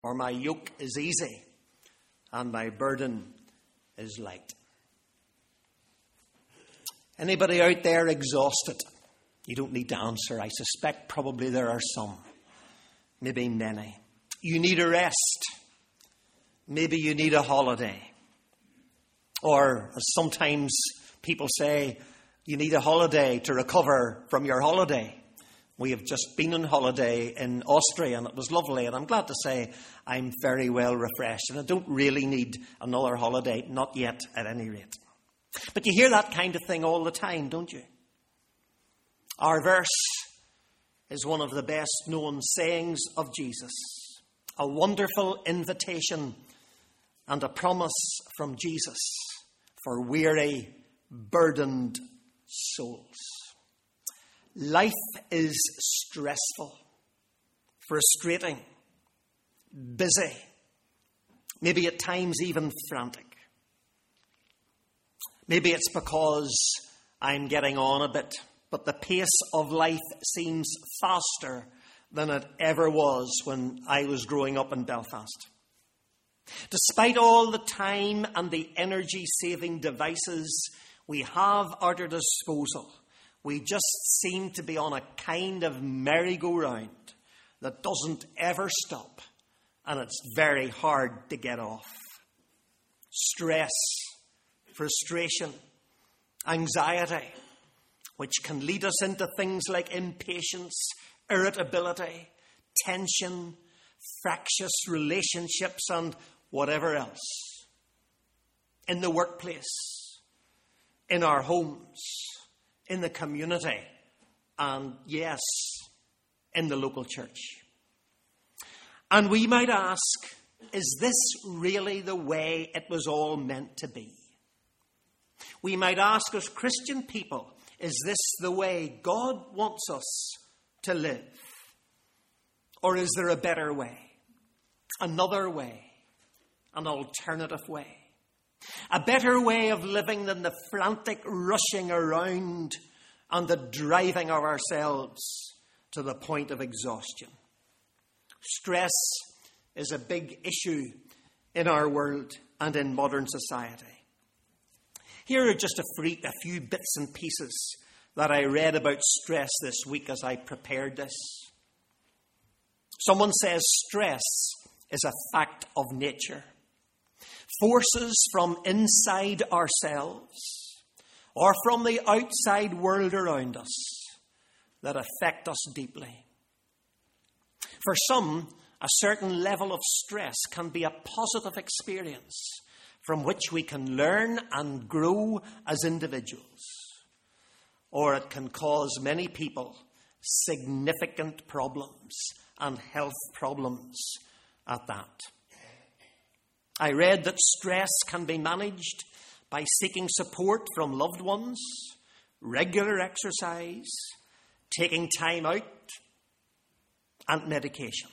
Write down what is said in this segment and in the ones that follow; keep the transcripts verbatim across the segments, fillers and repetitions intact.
For my yoke is easy and my burden is light. Anybody out there exhausted? You don't need to answer. I suspect probably there are some. Maybe many. You need a rest. Maybe you need a holiday. Or, as sometimes people say, you need a holiday to recover from your holiday. We have just been on holiday in Austria and it was lovely, and I'm glad to say I'm very well refreshed and I don't really need another holiday, not yet at any rate. But you hear that kind of thing all the time, don't you? Our verse is one of the best known sayings of Jesus. A wonderful invitation and a promise from Jesus for weary, burdened souls. Life is stressful, frustrating, busy, maybe at times even frantic. Maybe it's because I'm getting on a bit, but the pace of life seems faster than it ever was when I was growing up in Belfast. Despite all the time and the energy-saving devices we have at our disposal, we just seem to be on a kind of merry-go-round that doesn't ever stop, and it's very hard to get off. Stress, frustration, anxiety, which can lead us into things like impatience, irritability, tension, fractious relationships, and whatever else. In the workplace, in our homes, in the community, and yes, in the local church. And we might ask, is this really the way it was all meant to be? We might ask as Christian people, is this the way God wants us to live? Or is there a better way? Another way? An alternative way? A better way of living than the frantic rushing around and the driving of ourselves to the point of exhaustion. Stress is a big issue in our world and in modern society. Here are just a, free, a few bits and pieces that I read about stress this week as I prepared this. Someone says stress is a fact of nature. Forces from inside ourselves or from the outside world around us that affect us deeply. For some, a certain level of stress can be a positive experience from which we can learn and grow as individuals. Or it can cause many people significant problems and health problems at that. I read that stress can be managed by seeking support from loved ones, regular exercise, taking time out, and medication.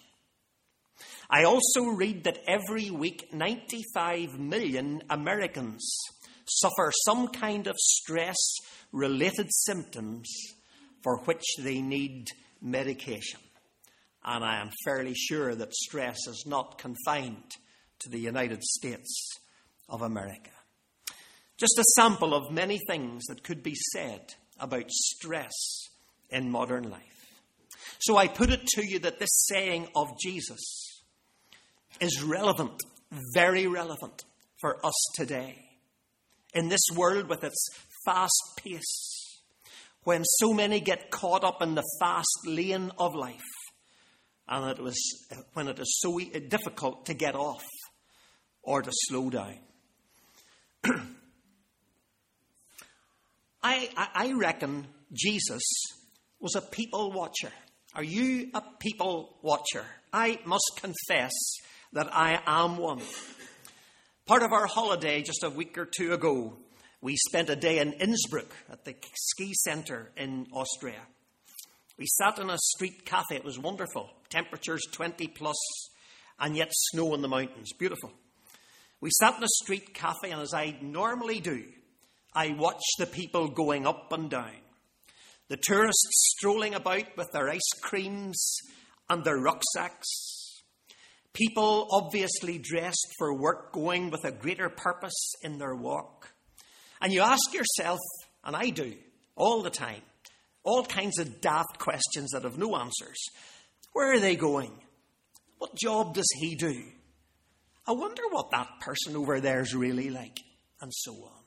I also read that every week ninety-five million Americans suffer some kind of stress-related symptoms for which they need medication. And I am fairly sure that stress is not confined to the United States of America. Just a sample of many things that could be said about stress in modern life. So I put it to you that this saying of Jesus is relevant, very relevant for us today. In this world with its fast pace, when so many get caught up in the fast lane of life, and it was when it is so difficult to get off or to slow down. I, I reckon Jesus was a people watcher. Are you a people watcher? I must confess that I am one. Part of our holiday just a week or two ago, we spent a day in Innsbruck at the ski centre in Austria. We sat in a street cafe. It was wonderful. Temperatures twenty plus, and yet snow in the mountains. Beautiful. We sat in a street cafe, and as I normally do, I watched the people going up and down. The tourists strolling about with their ice creams and their rucksacks. People obviously dressed for work, going with a greater purpose in their walk. And you ask yourself, and I do, all the time, all kinds of daft questions that have no answers. Where are they going? What job does he do? I wonder what that person over there is really like, and so on.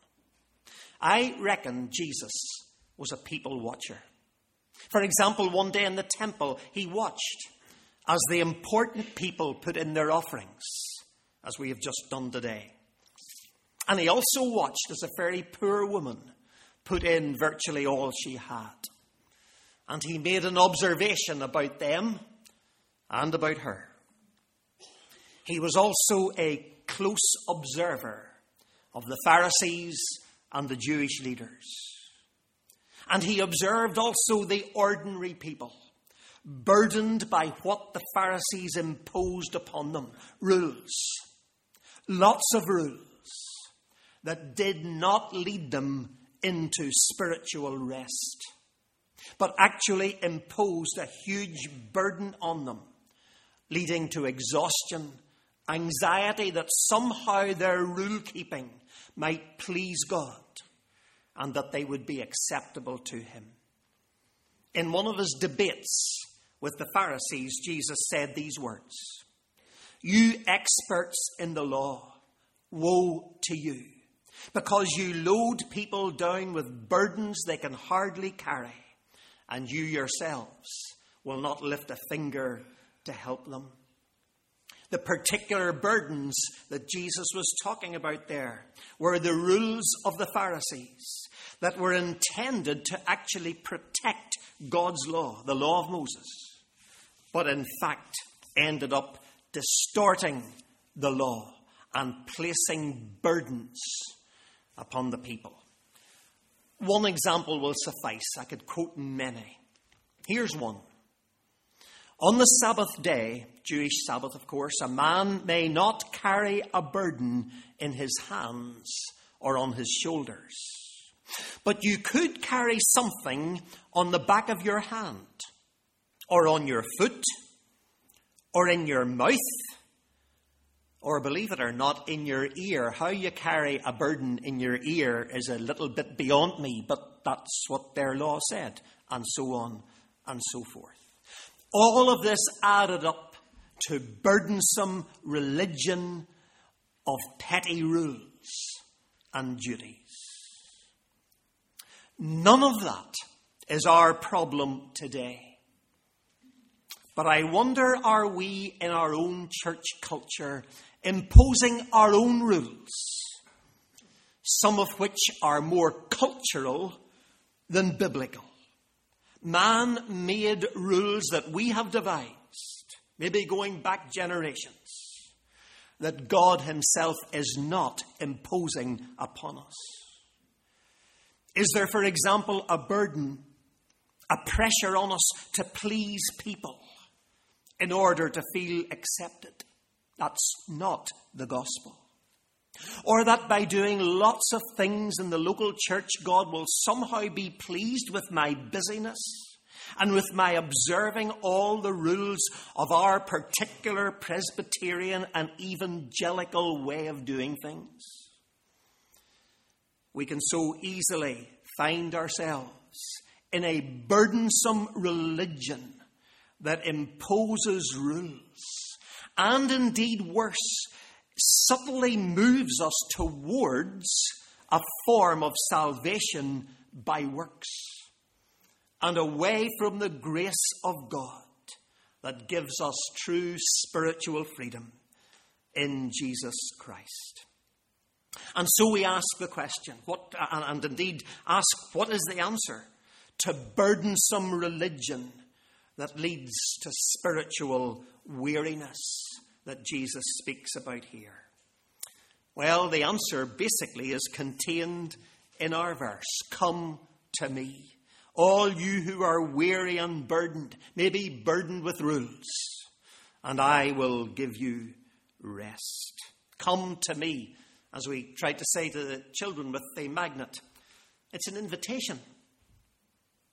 I reckon Jesus was a people watcher. For example, one day in the temple, he watched as the important people put in their offerings, as we have just done today. And he also watched as a very poor woman put in virtually all she had. And he made an observation about them and about her. He was also a close observer of the Pharisees and the Jewish leaders. And he observed also the ordinary people, burdened by what the Pharisees imposed upon them. Rules. Lots of rules that did not lead them into spiritual rest, but actually imposed a huge burden on them, leading to exhaustion, anxiety that somehow their rule-keeping might please God and that they would be acceptable to him. In one of his debates with the Pharisees, Jesus said these words, "You experts in the law, woe to you, because you load people down with burdens they can hardly carry, and you yourselves will not lift a finger to help them." The particular burdens that Jesus was talking about there were the rules of the Pharisees that were intended to actually protect God's law, the law of Moses, but in fact ended up distorting the law and placing burdens upon the people. One example will suffice. I could quote many. Here's one. On the Sabbath day, Jewish Sabbath, of course, a man may not carry a burden in his hands or on his shoulders. But you could carry something on the back of your hand, or on your foot, or in your mouth, or, believe it or not, in your ear. How you carry a burden in your ear is a little bit beyond me, but that's what their law said, and so on and so forth. All of this added up to burdensome religion of petty rules and duties. None of that is our problem today. But I wonder, are we in our own church culture imposing our own rules, some of which are more cultural than biblical? Man-made rules that we have devised, maybe going back generations, that God himself is not imposing upon us. Is there, for example, a burden, a pressure on us to please people in order to feel accepted? That's not the gospel. Or that by doing lots of things in the local church, God will somehow be pleased with my busyness and with my observing all the rules of our particular Presbyterian and evangelical way of doing things. We can so easily find ourselves in a burdensome religion that imposes rules, and indeed worse, subtly moves us towards a form of salvation by works and away from the grace of God that gives us true spiritual freedom in Jesus Christ. And so we ask the question, what, and, and indeed ask, what is the answer to burdensome religion that leads to spiritual weariness that Jesus speaks about here? Well, the answer basically is contained in our verse. Come to me, all you who are weary and burdened, maybe burdened with rules, and I will give you rest. Come to me, as we tried to say to the children with the magnet. It's an invitation.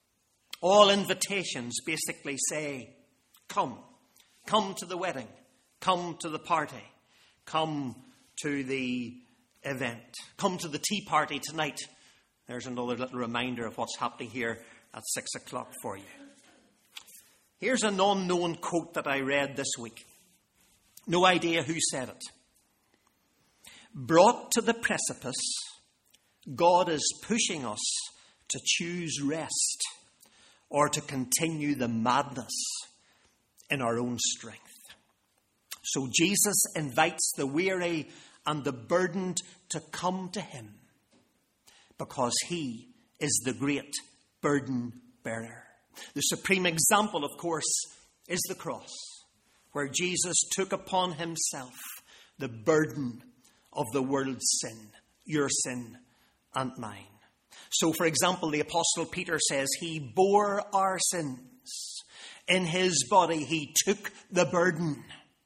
All invitations basically say, come. Come to the wedding. Come to the party. Come to the event. Come to the tea party tonight. There's another little reminder of what's happening here at six o'clock for you. Here's an unknown quote that I read this week. No idea who said it. Brought to the precipice, God is pushing us to choose rest or to continue the madness in our own strength. So Jesus invites the weary and the burdened to come to him because he is the great burden bearer. The supreme example, of course, is the cross, where Jesus took upon himself the burden of the world's sin, your sin and mine. So, for example, the Apostle Peter says he bore our sins. In his body he took the burden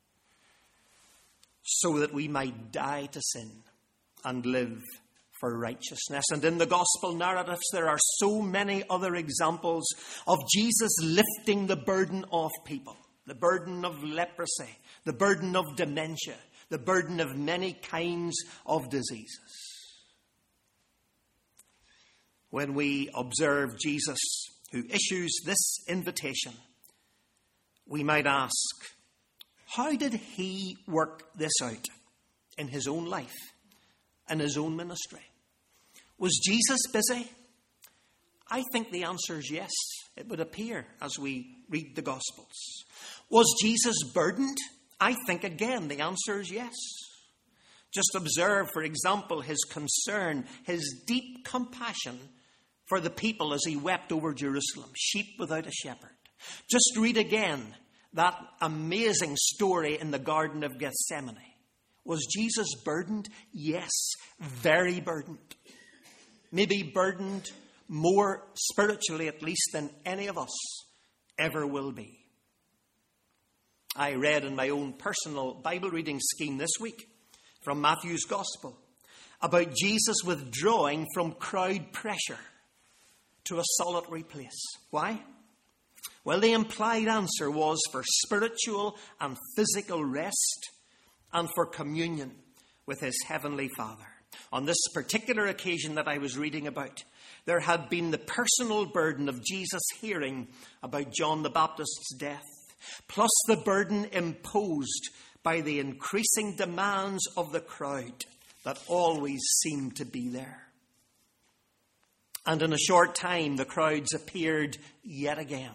so that we might die to sin and live for righteousness. And in the gospel narratives, there are so many other examples of Jesus lifting the burden of people. The burden of leprosy, the burden of dementia, the burden of many kinds of diseases. When we observe Jesus, who issues this invitation, we might ask, how did he work this out in his own life, in his own ministry? Was Jesus busy? I think the answer is yes. It would appear as we read the Gospels. Was Jesus burdened? I think again the answer is yes. Just observe, for example, his concern, his deep compassion for the people as he wept over Jerusalem, sheep without a shepherd. Just read again that amazing story in the Garden of Gethsemane. Was Jesus burdened? Yes, very burdened. Maybe burdened more spiritually, at least, than any of us ever will be. I read in my own personal Bible reading scheme this week from Matthew's Gospel about Jesus withdrawing from crowd pressure to a solitary place. Why? Well, the implied answer was for spiritual and physical rest and for communion with his heavenly Father. On this particular occasion that I was reading about, there had been the personal burden of Jesus hearing about John the Baptist's death, plus the burden imposed by the increasing demands of the crowd that always seemed to be there. And in a short time, the crowds appeared yet again.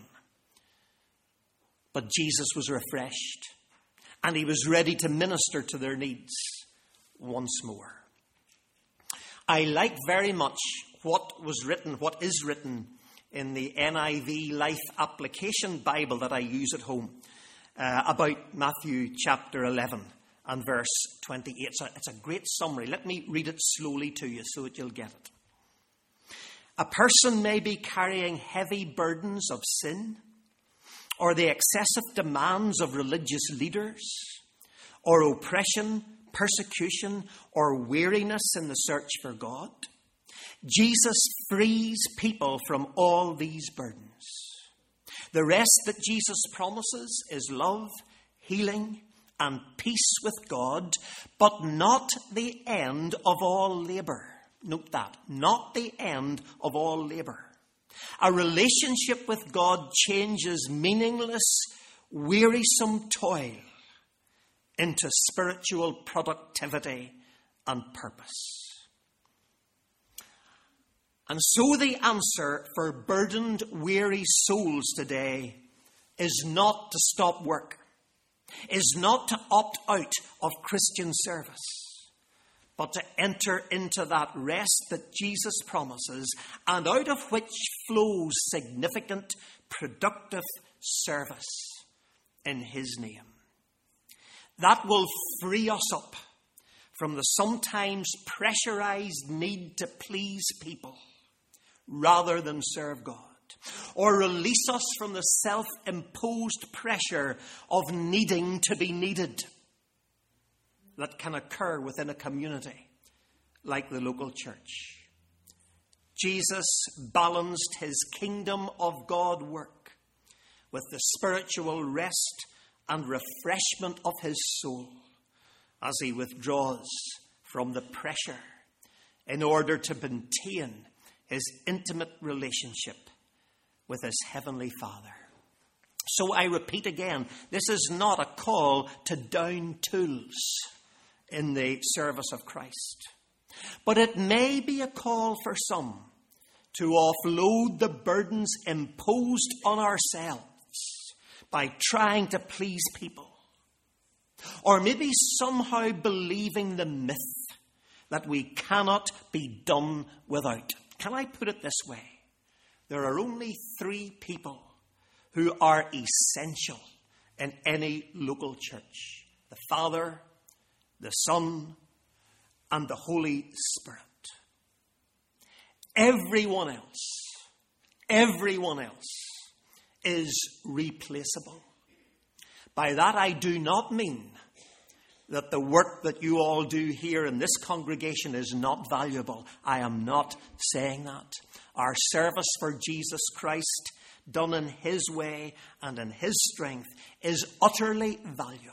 But Jesus was refreshed, and he was ready to minister to their needs once more. I like very much what was written, what is written in the N I V Life Application Bible that I use at home uh, about Matthew chapter eleven and verse twenty-eight. So it's a great summary. Let me read it slowly to you so that you'll get it. A person may be carrying heavy burdens of sin, or the excessive demands of religious leaders, or oppression, persecution, or weariness in the search for God. Jesus frees people from all these burdens. The rest that Jesus promises is love, healing, and peace with God, but not the end of all labour. Note that, not the end of all labour. A relationship with God changes meaningless, wearisome toil into spiritual productivity and purpose. And so the answer for burdened, weary souls today is not to stop work, is not to opt out of Christian service, but to enter into that rest that Jesus promises, and out of which flows significant, productive service in his name. That will free us up from the sometimes pressurized need to please people rather than serve God, or release us from the self-imposed pressure of needing to be needed that can occur within a community like the local church. Jesus balanced his kingdom of God work with the spiritual rest and refreshment of his soul as he withdraws from the pressure in order to maintain his intimate relationship with his heavenly Father. So I repeat again, this is not a call to down tools in the service of Christ. But it may be a call for some to offload the burdens imposed on ourselves by trying to please people. Or maybe somehow believing the myth that we cannot be done without. Can I put it this way? There are only three people who are essential in any local church: the Father, the Son, and the Holy Spirit. Everyone else, everyone else is replaceable. By that I do not mean that the work that you all do here in this congregation is not valuable. I am not saying that. Our service for Jesus Christ, done in his way and in his strength, is utterly valuable.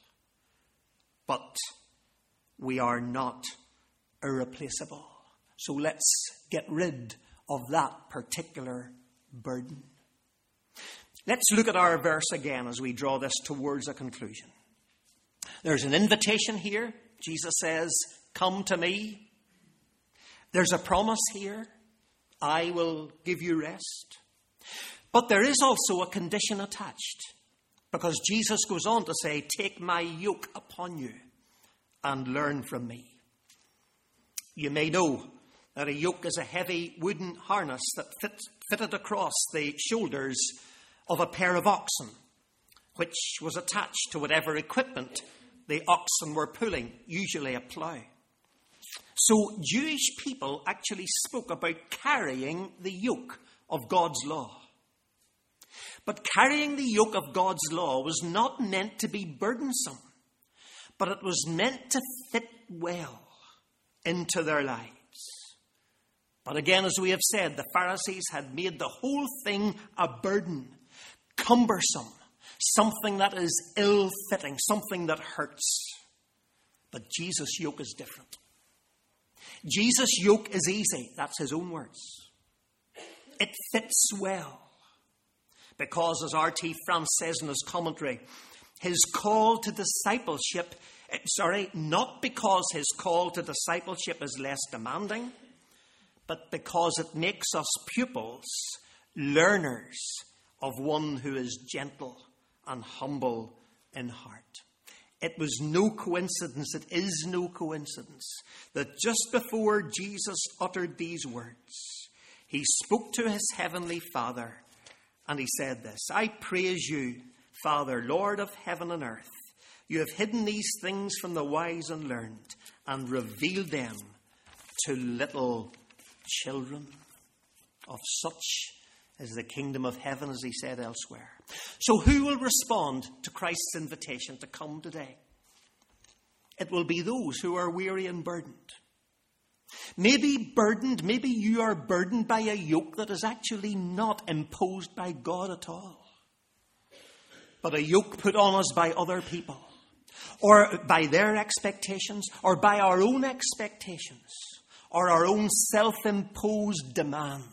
But we are not irreplaceable. So let's get rid of that particular burden. Let's look at our verse again as we draw this towards a conclusion. There's an invitation here. Jesus says, "Come to me." There's a promise here. I will give you rest. But there is also a condition attached, because Jesus goes on to say, "Take my yoke upon you and learn from me." You may know that a yoke is a heavy wooden harness that fit, fitted across the shoulders of a pair of oxen, which was attached to whatever equipment the oxen were pulling, usually a plough. So Jewish people actually spoke about carrying the yoke of God's law. But carrying the yoke of God's law was not meant to be burdensome, but it was meant to fit well into their lives. But again, as we have said, the Pharisees had made the whole thing a burden, cumbersome, something that is ill-fitting, something that hurts. But Jesus' yoke is different. Jesus' yoke is easy. That's his own words. It fits well. Because, as R T France says in his commentary, his call to discipleship, sorry, not because his call to discipleship is less demanding, but because it makes us pupils, learners of one who is gentle and humble in heart. It was no coincidence, it is no coincidence, that just before Jesus uttered these words, he spoke to his heavenly Father, and he said this: "I praise you, Father, Lord of heaven and earth. You have hidden these things from the wise and learned and revealed them to little children. Of such is the kingdom of heaven," as he said elsewhere. So who will respond to Christ's invitation to come today? It will be those who are weary and burdened. Maybe burdened, maybe you are burdened by a yoke that is actually not imposed by God at all, but a yoke put on us by other people, or by their expectations, or by our own expectations, or our own self-imposed demands.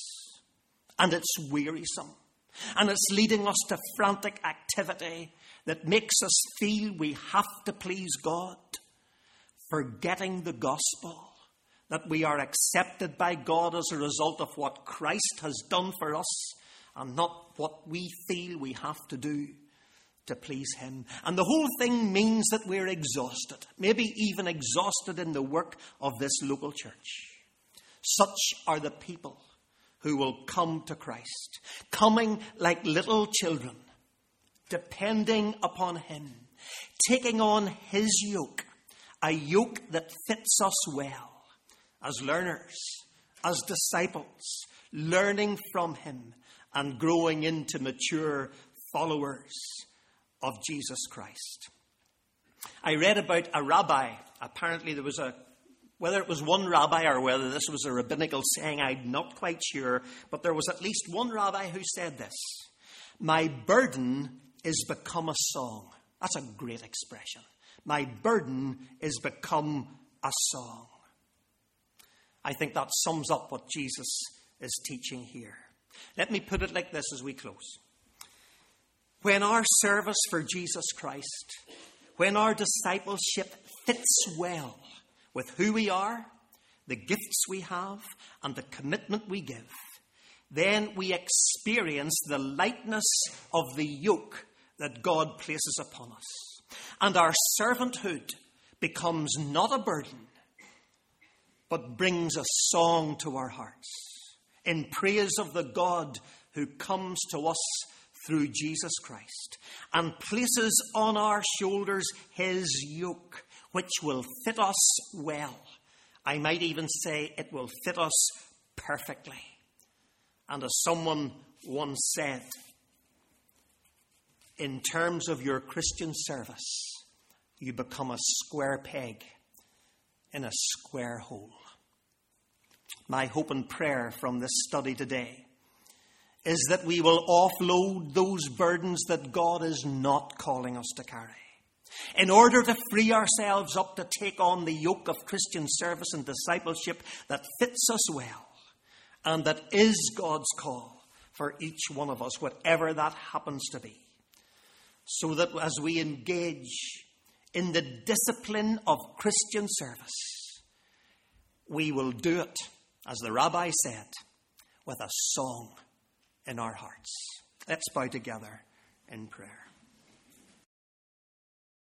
And it's wearisome. And it's leading us to frantic activity that makes us feel we have to please God, forgetting the gospel, that we are accepted by God as a result of what Christ has done for us and not what we feel we have to do to please him. And the whole thing means that we're exhausted, maybe even exhausted in the work of this local church. Such are the people who will come to Christ, coming like little children, depending upon him, taking on his yoke, a yoke that fits us well, as learners, as disciples, learning from him and growing into mature followers of Jesus Christ. I read about a rabbi. Apparently there was a, whether it was one rabbi or whether this was a rabbinical saying, I'm not quite sure, but there was at least one rabbi who said this: "My burden is become a song. That's a great expression. My burden is become a song. I think that sums up what Jesus is teaching here. Let me put it like this as we close. When our service for Jesus Christ, when our discipleship fits well with who we are, the gifts we have, and the commitment we give, then we experience the lightness of the yoke that God places upon us. And our servanthood becomes not a burden, but brings a song to our hearts in praise of the God who comes to us through Jesus Christ and places on our shoulders his yoke, which will fit us well. I might even say it will fit us perfectly. And as someone once said, in terms of your Christian service, you become a square peg in a square hole. My hope and prayer from this study today is that we will offload those burdens that God is not calling us to carry, in order to free ourselves up to take on the yoke of Christian service and discipleship that fits us well, and that is God's call for each one of us, whatever that happens to be. So that as we engage in the discipline of Christian service, we will do it, as the rabbi said, with a song in our hearts. Let's bow together in prayer.